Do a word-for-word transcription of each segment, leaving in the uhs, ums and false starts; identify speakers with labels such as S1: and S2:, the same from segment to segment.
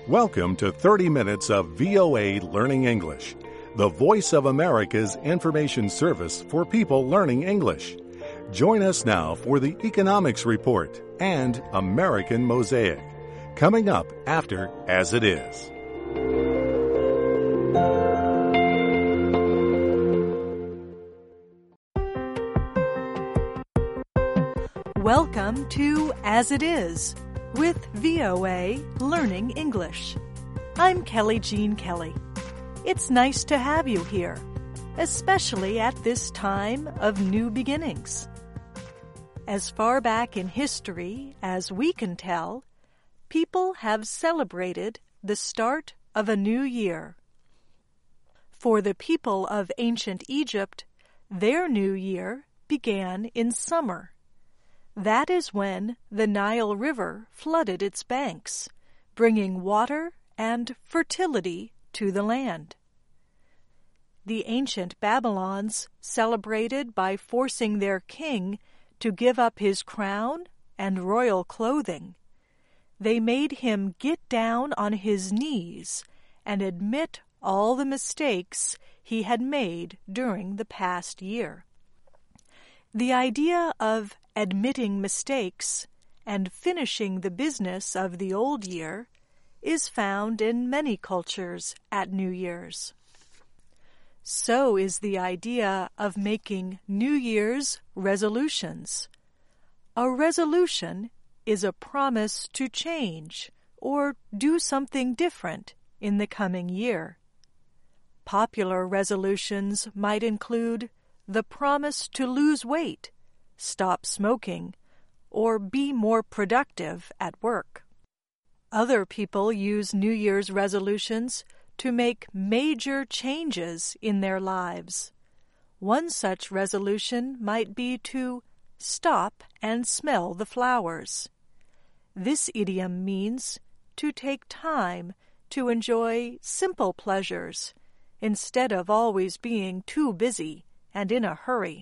S1: Welcome to thirty minutes of V O A Learning English, the voice of America's information service for people learning English. Join us now for the Economics Report and American Mosaic, coming up after As It Is.
S2: Welcome to As It Is with V O A Learning English. I'm Kelly Jean Kelly. It's nice to have you here, especially at this time of new beginnings. As far back in history as we can tell, people have celebrated the start of a new year. For the people of ancient Egypt, their new year began in summer. That is when the Nile River flooded its banks, bringing water and fertility to the land. The ancient Babylons celebrated by forcing their king to give up his crown and royal clothing. They made him get down on his knees and admit all the mistakes he had made during the past year. The idea of admitting mistakes and finishing the business of the old year is found in many cultures at New Year's. So is the idea of making New Year's resolutions. A resolution is a promise to change or do something different in the coming year. Popular resolutions might include the promise to lose weight, stop smoking, or be more productive at work. Other people use New Year's resolutions to make major changes in their lives. One such resolution might be to stop and smell the flowers. This idiom means to take time to enjoy simple pleasures instead of always being too busy and in a hurry.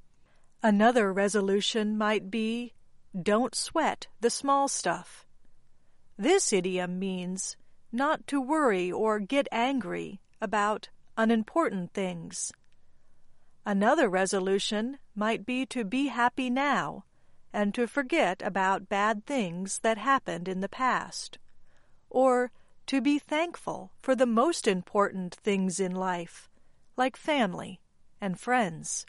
S2: Another resolution might be, don't sweat the small stuff. This idiom means not to worry or get angry about unimportant things. Another resolution might be to be happy now and to forget about bad things that happened in the past, or to be thankful for the most important things in life, like family and friends.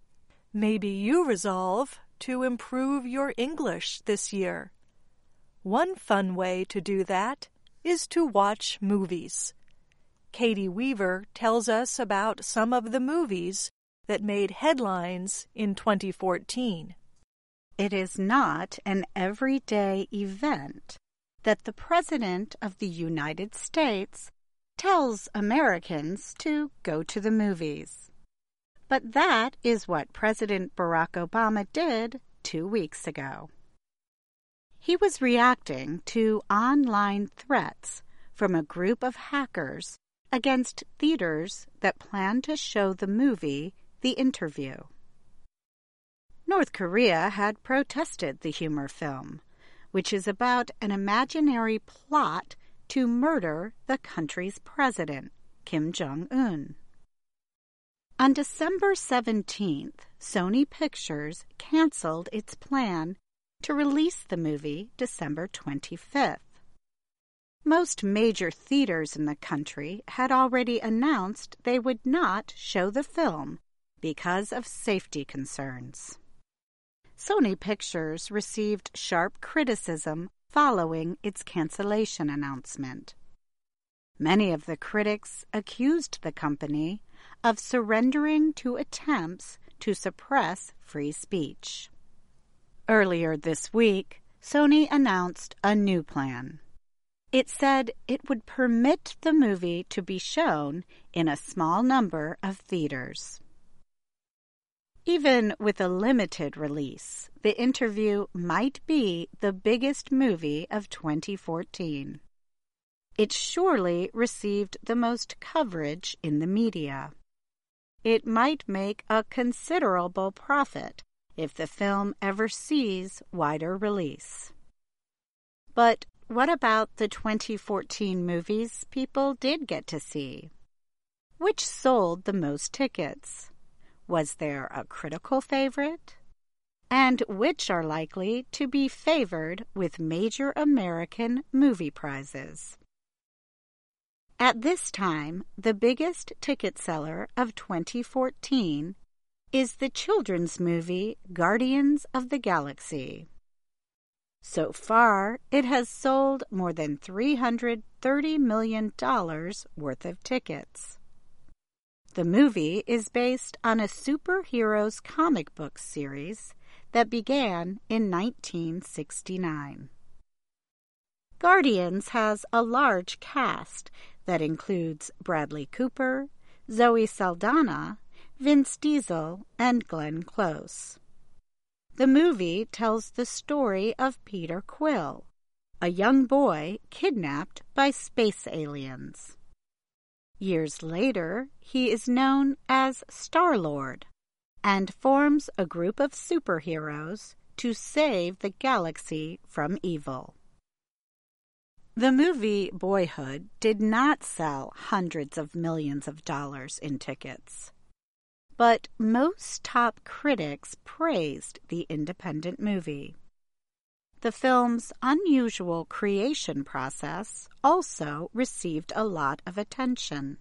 S2: Maybe you resolve to improve your English this year. One fun way to do that is to watch movies. Katie Weaver tells us about some of the movies that made headlines in twenty fourteen.
S3: It is not an everyday event that the President of the United States tells Americans to go to the movies. But that is what President Barack Obama did two weeks ago. He was reacting to online threats from a group of hackers against theaters that plan to show the movie The Interview. North Korea had protested the humor film, which is about an imaginary plot to murder the country's president, Kim Jong-un. On December seventeenth, Sony Pictures canceled its plan to release the movie December twenty-fifth. Most major theaters in the country had already announced they would not show the film because of safety concerns. Sony Pictures received sharp criticism following its cancellation announcement. Many of the critics accused the company of surrendering to attempts to suppress free speech. Earlier this week, Sony announced a new plan. It said it would permit the movie to be shown in a small number of theaters. Even with a limited release, The Interview might be the biggest movie of twenty fourteen. It surely received the most coverage in the media. It might make a considerable profit if the film ever sees wider release. But what about the twenty fourteen movies people did get to see? Which sold the most tickets? Was there a critical favorite? And which are likely to be favored with major American movie prizes? At this time, the biggest ticket seller of twenty fourteen is the children's movie Guardians of the Galaxy. So far, it has sold more than three hundred thirty million dollars worth of tickets. The movie is based on a superheroes comic book series that began in nineteen sixty-nine. Guardians has a large cast that includes Bradley Cooper, Zoe Saldana, Vince Diesel, and Glenn Close. The movie tells the story of Peter Quill, a young boy kidnapped by space aliens. Years later, he is known as Star-Lord and forms a group of superheroes to save the galaxy from evil. The movie Boyhood did not sell hundreds of millions of dollars in tickets, but most top critics praised the independent movie. The film's unusual creation process also received a lot of attention.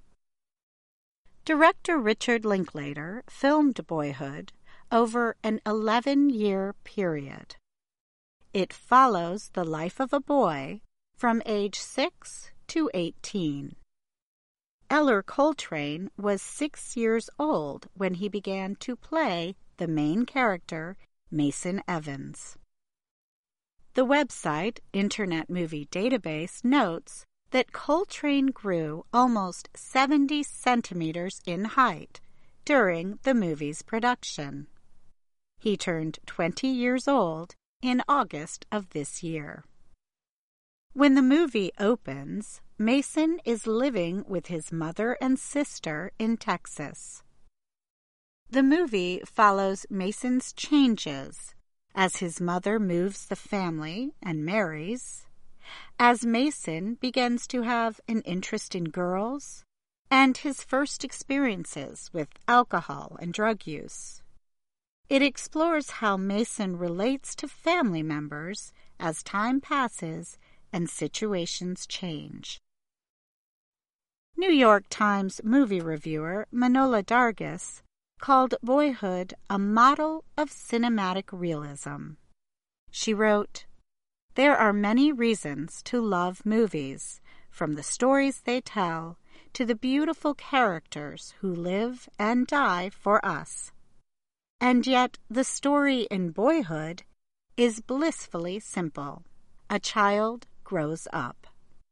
S3: Director Richard Linklater filmed Boyhood over an eleven-year period. It follows the life of a boy from age six to eighteen. Eller Coltrane was six years old when he began to play the main character, Mason Evans. The website Internet Movie Database notes that Coltrane grew almost seventy centimeters in height during the movie's production. He turned twenty years old in August of this year. When the movie opens, Mason is living with his mother and sister in Texas. The movie follows Mason's changes as his mother moves the family and marries, as Mason begins to have an interest in girls, and his first experiences with alcohol and drug use. It explores how Mason relates to family members as time passes and situations change. New York Times movie reviewer Manohla Dargis called Boyhood a model of cinematic realism. She wrote, "There are many reasons to love movies, from the stories they tell to the beautiful characters who live and die for us. And yet the story in Boyhood is blissfully simple. A child grows up."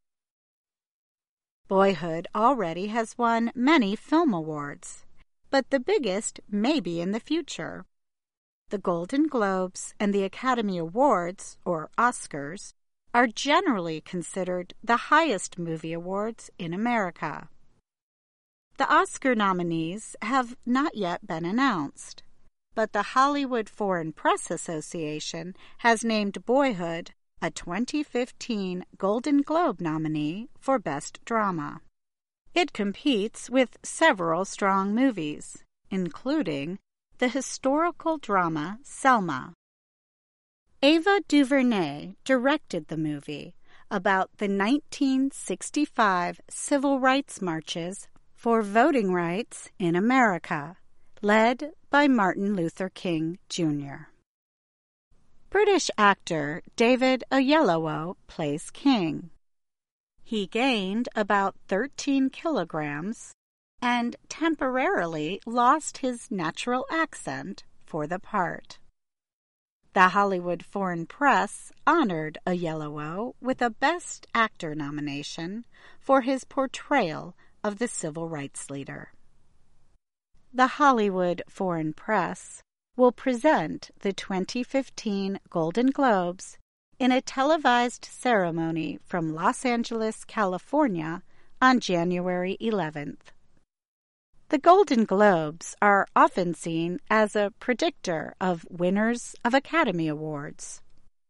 S3: Boyhood already has won many film awards, but the biggest may be in the future. The Golden Globes and the Academy Awards, or Oscars, are generally considered the highest movie awards in America. The Oscar nominees have not yet been announced, but the Hollywood Foreign Press Association has named Boyhood a twenty fifteen Golden Globe nominee for Best Drama. It competes with several strong movies, including the historical drama Selma. Ava DuVernay directed the movie about the nineteen sixty-five civil rights marches for voting rights in America, led by Martin Luther King, Junior British actor David Oyelowo plays King. He gained about thirteen kilograms and temporarily lost his natural accent for the part. The Hollywood Foreign Press honored Oyelowo with a Best Actor nomination for his portrayal of the civil rights leader. The Hollywood Foreign Press will present the twenty fifteen Golden Globes in a televised ceremony from Los Angeles, California, on January eleventh. The Golden Globes are often seen as a predictor of winners of Academy Awards.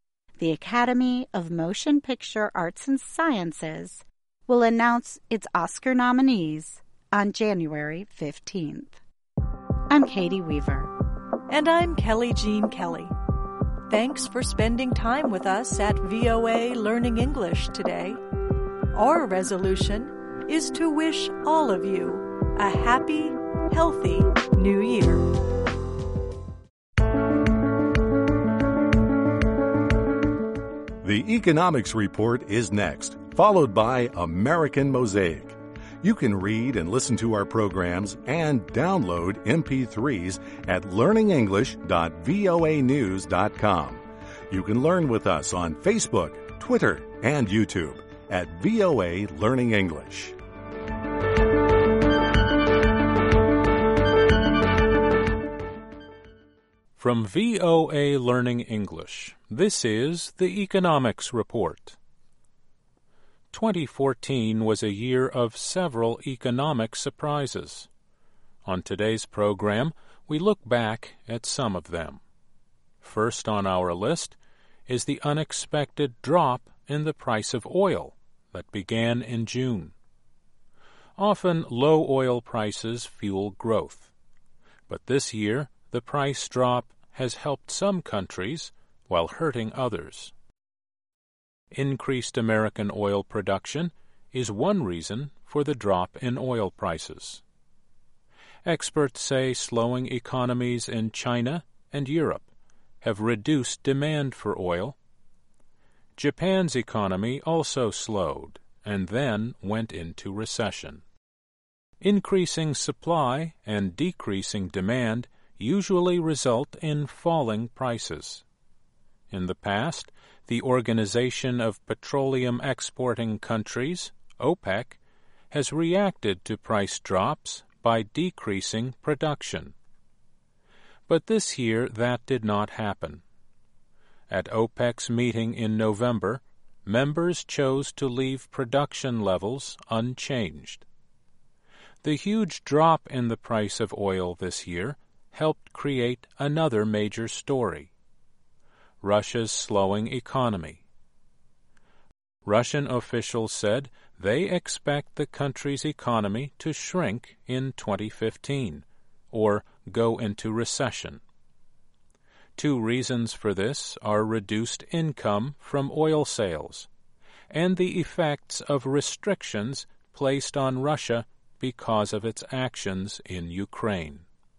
S3: the Academy of Motion Picture Arts and Sciences will announce its Oscar nominees on January fifteenth. I'm Katie Weaver.
S2: And I'm Kelly Jean Kelly. Thanks for spending time with us at V O A Learning English today. Our resolution is to wish all of you a happy, healthy New Year.
S1: The Economics Report is next, followed by American Mosaic. You can read and listen to our programs and download M P threes at learning english dot voa news dot com. You can learn with us on Facebook, Twitter, and YouTube at V O A Learning English.
S4: From V O A Learning English, this is the Economics Report. twenty fourteen was a year of several economic surprises. On today's program, we look back at some of them. First on our list is the unexpected drop in the price of oil that began in June. Often low oil prices fuel growth, but this year the price drop has helped some countries while hurting others. Increased American oil production is one reason for the drop in oil prices. Experts say slowing economies in China and Europe have reduced demand for oil. Japan's economy also slowed and then went into recession. Increasing supply and decreasing demand usually result in falling prices. In the past, the Organization of Petroleum Exporting Countries, OPEC, has reacted to price drops by decreasing production. But this year that did not happen. At OPEC's meeting in November, members chose to leave production levels unchanged. The huge drop in the price of oil this year helped create another major story: Russia's slowing economy. Russian officials said they expect the country's economy to shrink in twenty fifteen, or go into recession. Two reasons for this are reduced income from oil sales and the effects of restrictions placed on Russia because of its actions in Ukraine.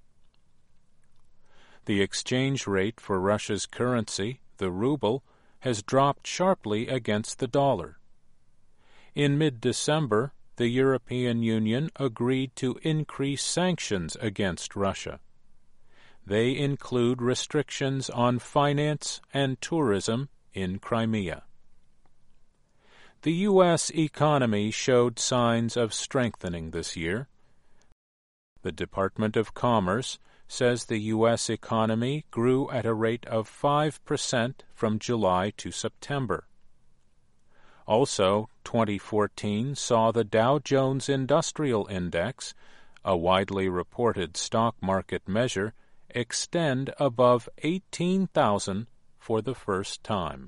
S4: The exchange rate for Russia's currency, the ruble, has dropped sharply against the dollar. In mid-December, the European Union agreed to increase sanctions against Russia. They include restrictions on finance and tourism in Crimea. The U S economy showed signs of strengthening this year. The Department of Commerce says the U S economy grew at a rate of five percent from July to September. Also, twenty fourteen saw the Dow Jones Industrial Index, a widely reported stock market measure, extend above eighteen thousand for the first time.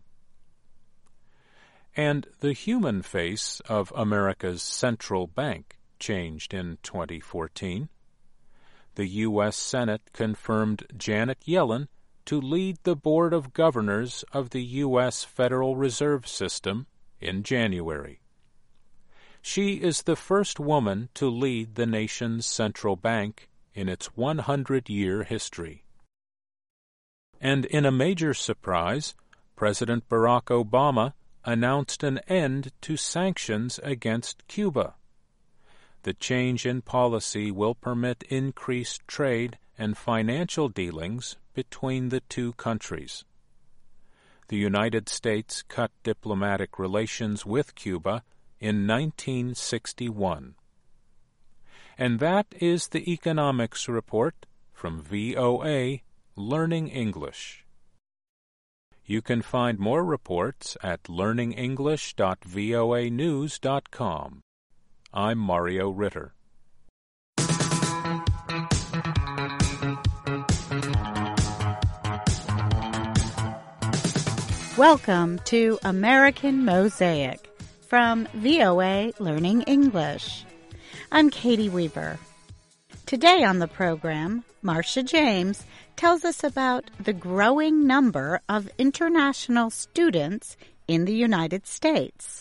S4: And the human face of America's central bank changed in twenty fourteen. The U S Senate confirmed Janet Yellen to lead the Board of Governors of the U S Federal Reserve System in January. She is the first woman to lead the nation's central bank in its one hundred year history. And in a major surprise, President Barack Obama announced an end to sanctions against Cuba. The change in policy will permit increased trade and financial dealings between the two countries. The United States cut diplomatic relations with Cuba in nineteen sixty-one. And that is the Economics Report from V O A Learning English. You can find more reports at learning english dot voa news dot com. I'm Mario Ritter.
S3: Welcome to American Mosaic from V O A Learning English. I'm Katie Weaver. Today on the program, Marcia James tells us about the growing number of international students in the United States.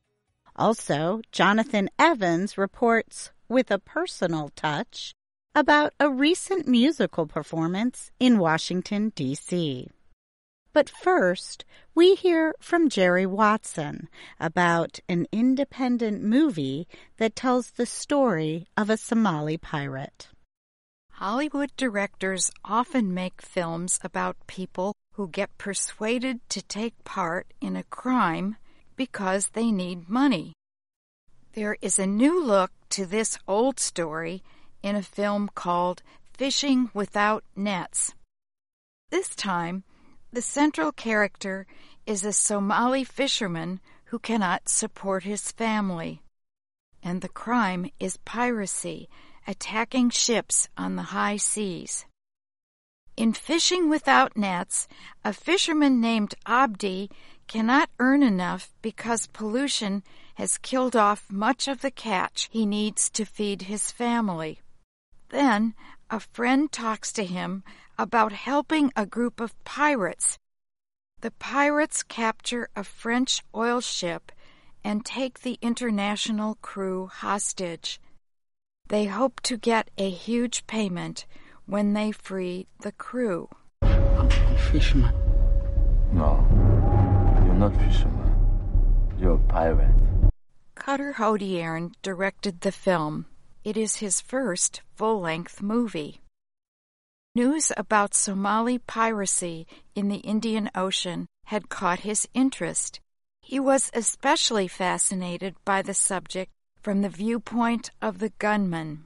S3: Also, Jonathan Evans reports with a personal touch about a recent musical performance in Washington, D C But first, we hear from Jerry Watson about an independent movie that tells the story of a Somali pirate.
S5: Hollywood directors often make films about people who get persuaded to take part in a crime because they need money. There is a new look to this old story in a film called Fishing Without Nets. This time, the central character is a Somali fisherman who cannot support his family. And the crime is piracy, attacking ships on the high seas. In Fishing Without Nets, a fisherman named Abdi cannot earn enough because pollution has killed off much of the catch he needs to feed his family. Then, a friend talks to him about helping a group of pirates. The pirates capture a French oil ship and take the international crew hostage. They hope to get a huge payment when they free the crew.
S6: I'm a fisherman.
S7: No, you're not fisherman. You're a pirate.
S5: Cutter Hodiern directed the film. It is his first full-length movie. News about Somali piracy in the Indian Ocean had caught his interest. He was especially fascinated by the subject from the viewpoint of the gunman.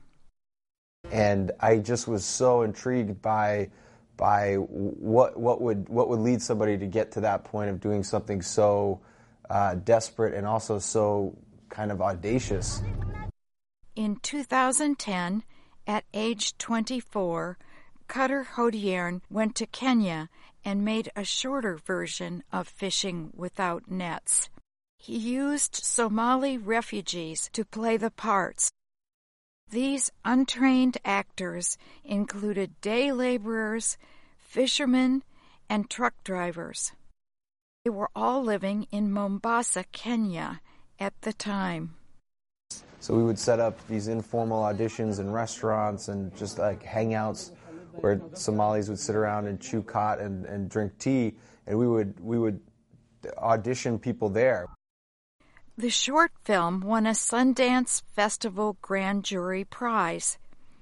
S8: And I just was so intrigued by by what what would what would lead somebody to get to that point of doing something so uh, desperate and also so kind of audacious.
S5: In two thousand ten, at age twenty-four, Cutter Hodiern went to Kenya and made a shorter version of Fishing Without Nets. He used Somali refugees to play the parts. These untrained actors included day laborers, fishermen, and truck drivers. They were all living in Mombasa, Kenya, at the time.
S8: So we would set up these informal auditions in restaurants and just like hangouts where Somalis would sit around and chew khat and, and drink tea, and we would we would audition people there.
S5: The short film won a Sundance Festival Grand Jury Prize.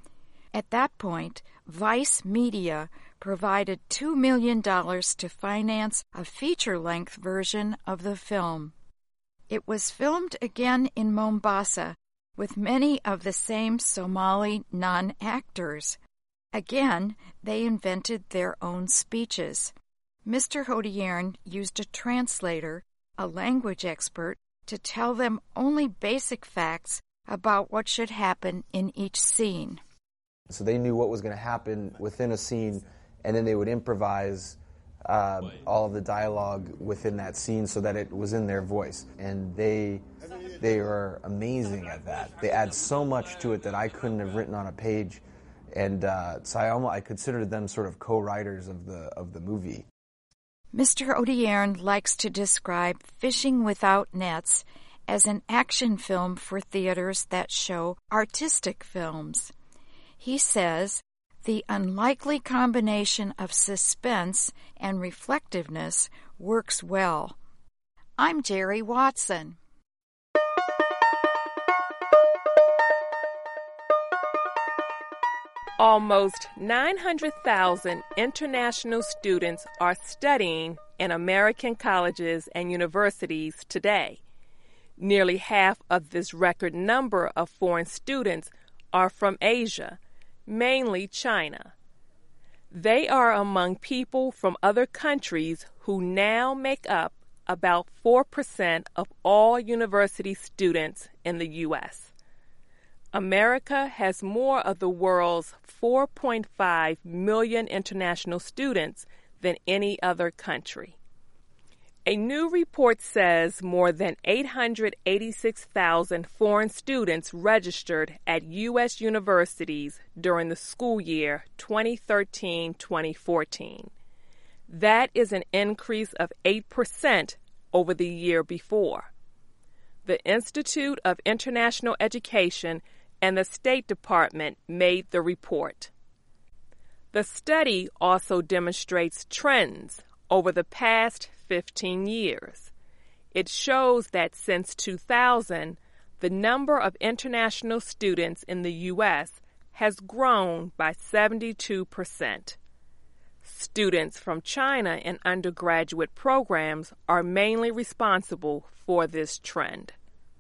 S5: At that point, Vice Media provided two million dollars to finance a feature-length version of the film. It was filmed again in Mombasa with many of the same Somali non-actors. Again, they invented their own speeches. Mister Hodiern used a translator, a language expert, to tell them only basic facts about what should happen in each scene.
S8: So they knew what was going to happen within a scene, and then they would improvise uh, all of the dialogue within that scene so that it was in their voice. And they they are amazing at that. They add so much to it that I couldn't have written on a page. And uh, so I almost I considered them sort of co-writers of the of the movie.
S5: Mister Hodiern likes to describe Fishing Without Nets as an action film for theaters that show artistic films. He says, the unlikely combination of suspense and reflectiveness works well. I'm Jerry Watson.
S9: Almost nine hundred thousand international students are studying in American colleges and universities today. Nearly half of this record number of foreign students are from Asia, mainly China. They are among people from other countries who now make up about four percent of all university students in the U S America has more of the world's four point five million international students than any other country. A new report says more than eight hundred eighty-six thousand foreign students registered at U S universities during the school year twenty thirteen twenty fourteen. That is an increase of eight percent over the year before. The Institute of International Education and the State Department made the report. The study also demonstrates trends over the past fifteen years. It shows that since two thousand, the number of international students in the U S has grown by seventy-two percent. Students from China in undergraduate programs are mainly responsible for this trend.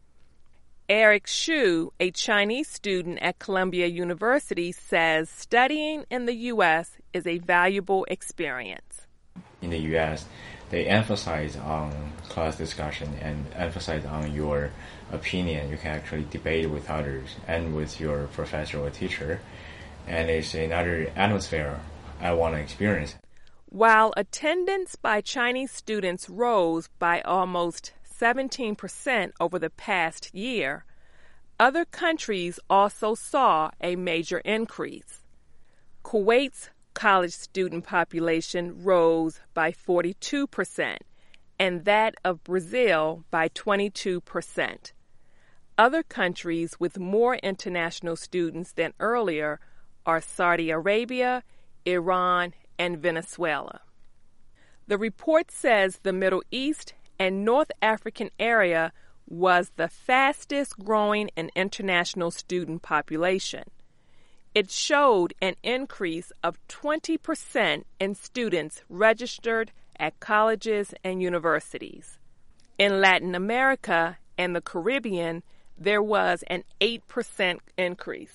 S9: Eric Xu, a Chinese student at Columbia University, says studying in the U S is a valuable experience.
S10: In the U S, they emphasize on class discussion and emphasize on your opinion. You can actually debate with others and with your professor or teacher, and it's another atmosphere I want to experience.
S9: While attendance by Chinese students rose by almost seventeen percent over the past year, other countries also saw a major increase. Kuwait's college student population rose by forty-two percent, and that of Brazil by twenty-two percent. Other countries with more international students than earlier are Saudi Arabia, Iran, and Venezuela. The report says the Middle East and North African area was the fastest growing in international student population. It showed an increase of twenty percent in students registered at colleges and universities. In Latin America and the Caribbean, there was an eight percent increase.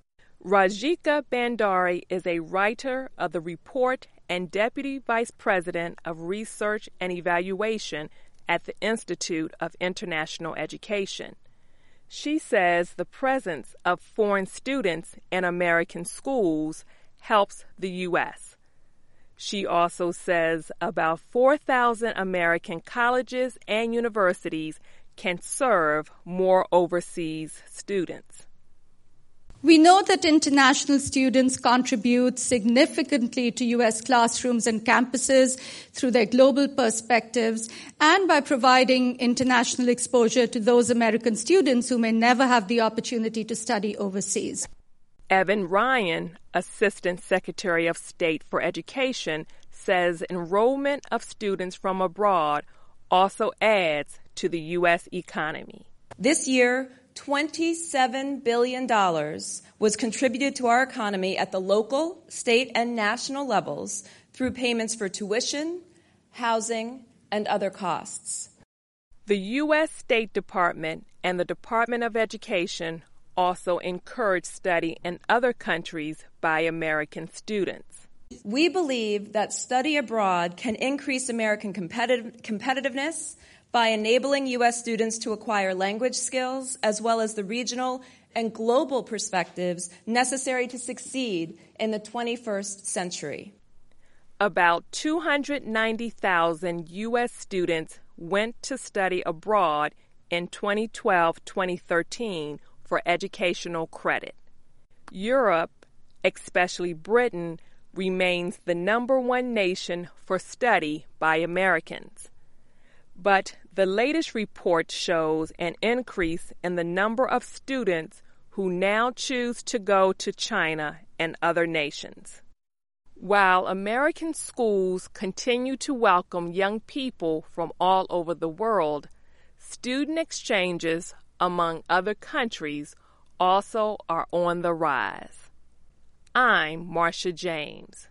S9: Rajika Bandari is a writer of the report and Deputy Vice President of Research and Evaluation at the Institute of International Education. She says the presence of foreign students in American schools helps the U S. She also says about four thousand American colleges and universities can serve more overseas students.
S11: We know that international students contribute significantly to U S classrooms and campuses through their global perspectives and by providing international exposure to those American students who may never have the opportunity to study overseas.
S9: Evan Ryan, Assistant Secretary of State for Education, says enrollment of students from abroad also adds to the U S economy.
S12: This year, twenty-seven billion dollars was contributed to our economy at the local, state, and national levels through payments for tuition, housing, and other costs.
S9: The U S State Department and the Department of Education also encourage study in other countries by American students.
S12: We believe that study abroad can increase American competitive, competitiveness by enabling U S students to acquire language skills as well as the regional and global perspectives necessary to succeed in the twenty-first century.
S9: About two hundred ninety thousand U S students went to study abroad in twenty twelve twenty thirteen for educational credit. Europe, especially Britain, remains the number one nation for study by Americans. But the latest report shows an increase in the number of students who now choose to go to China and other nations. While American schools continue to welcome young people from all over the world, student exchanges among other countries also are on the rise. I'm Marcia James.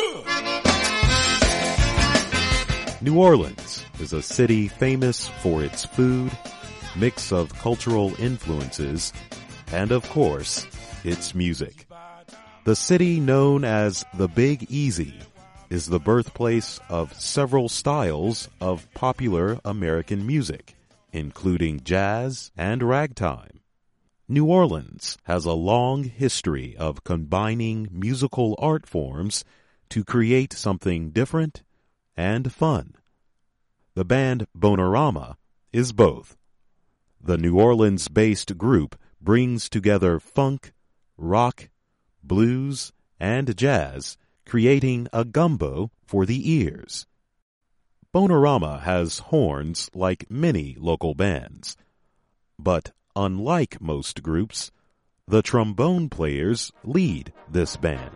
S1: New Orleans is a city famous for its food, mix of cultural influences, and of course, its music. The city known as the Big Easy is the birthplace of several styles of popular American music, including jazz and ragtime. New Orleans has a long history of combining musical art forms to create something different and fun.
S13: The band Bonerama is both. The New Orleans-based group brings together funk, rock, blues, and jazz, creating a gumbo for the ears. Bonerama has horns like many local bands. But unlike most groups, the trombone players lead this band.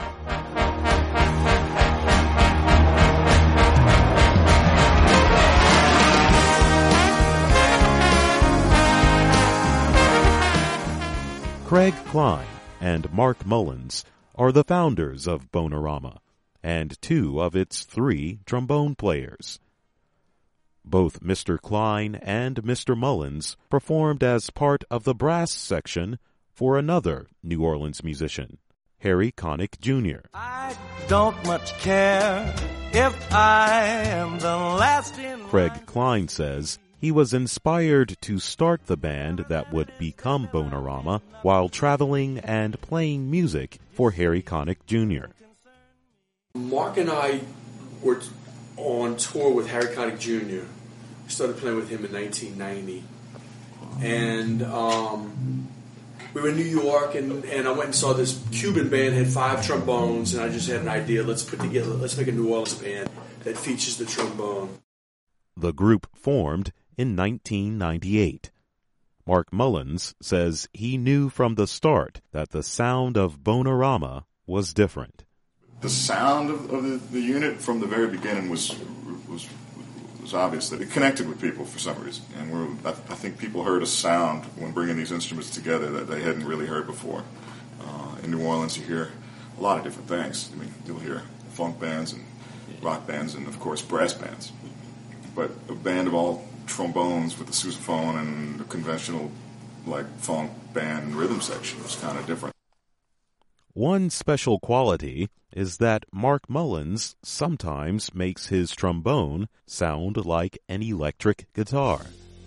S13: Craig Klein and Mark Mullins are the founders of Bonerama and two of its three trombone players. Both Mister Klein and Mister Mullins performed as part of the brass section for another New Orleans musician, Harry Connick Junior
S14: I don't much care if I am the last in
S13: Craig Klein says he was inspired to start the band that would become Bonerama while traveling and playing music for Harry Connick Junior
S15: Mark and I were on tour with Harry Connick Junior We started playing with him in nineteen ninety. And um, we were in New York, and, and I went and saw this Cuban band, had five trombones, and I just had an idea. Let's put together, let's make a New Orleans band that features the trombone.
S13: The group formed in nineteen ninety-eight. Mark Mullins says he knew from the start that the sound of Bonerama was different.
S16: The sound of, of the, the unit from the very beginning was was was obvious that it connected with people for some reason, and we're, I, I think people heard a sound when bringing these instruments together that they hadn't really heard before. Uh, in New Orleans, you hear a lot of different things. I mean, you'll hear funk bands and rock bands, and of course brass bands. But a band of all trombones with the sousaphone and the conventional, like, funk band rhythm section was kind of different.
S13: One special quality is that Mark Mullins sometimes makes his trombone sound like an electric guitar.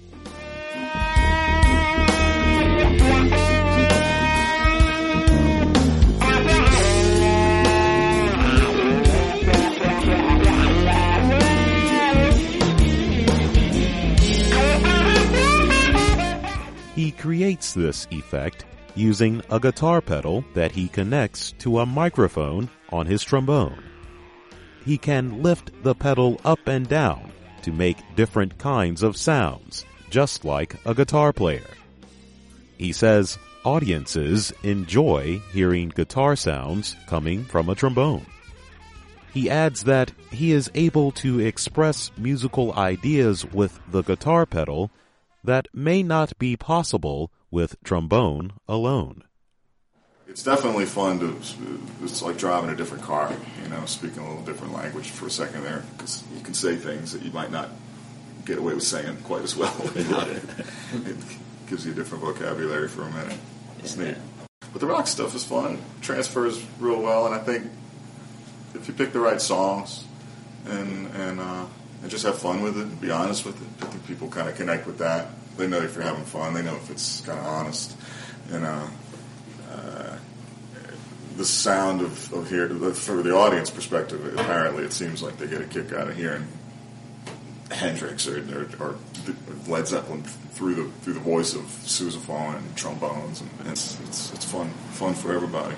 S13: He creates this effect using a guitar pedal that he connects to a microphone on his trombone. He can lift the pedal up and down to make different kinds of sounds, just like a guitar player. He says audiences enjoy hearing guitar sounds coming from a trombone. He adds that he is able to express musical ideas with the guitar pedal that may not be possible with trombone alone.
S16: It's definitely fun to, it's like driving a different car, you know, speaking a little different language for a second there, because you can say things that you might not get away with saying quite as well without it. It gives you a different vocabulary for a minute. It's neat. But the rock stuff is fun, transfers real well, and I think if you pick the right songs and and uh, and just have fun with it and be honest with it, I think people kind of connect with that. They know if you're having fun. They know if it's kind of honest. And uh, uh, the sound of, of here, for the audience perspective, apparently it seems like they get a kick out of hearing Hendrix or, or, or Led Zeppelin through the through the voice of sousaphone and trombones. And it's it's it's fun fun for everybody.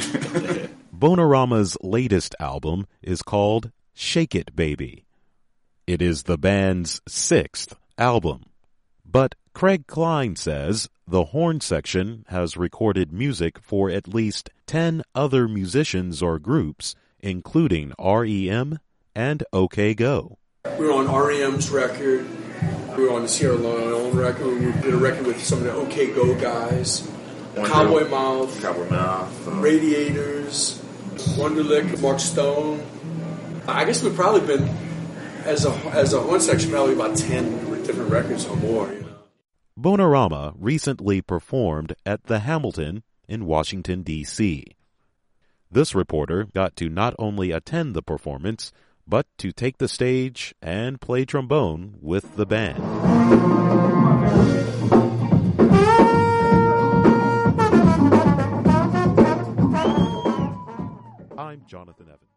S13: Bonerama's latest album is called Shake It Baby. It is the band's sixth album. But Craig Klein says the horn section has recorded music for at least ten other musicians or groups, including R E M and OK Go.
S15: We were on R E M's record. We were on the Sierra Leone record. We did a record with some of the OK Go guys. Cowboy Mouth.
S16: Cowboy Mouth. Uh,
S15: Radiators. Wonderlic. Mark Stone. I guess we've probably been, as a as a horn section, probably about ten different records or more. You know?
S13: Bonerama recently performed at the Hamilton in Washington, D C This reporter got to not only attend the performance, but to take the stage and play trombone with the band. I'm Jonathan Evans.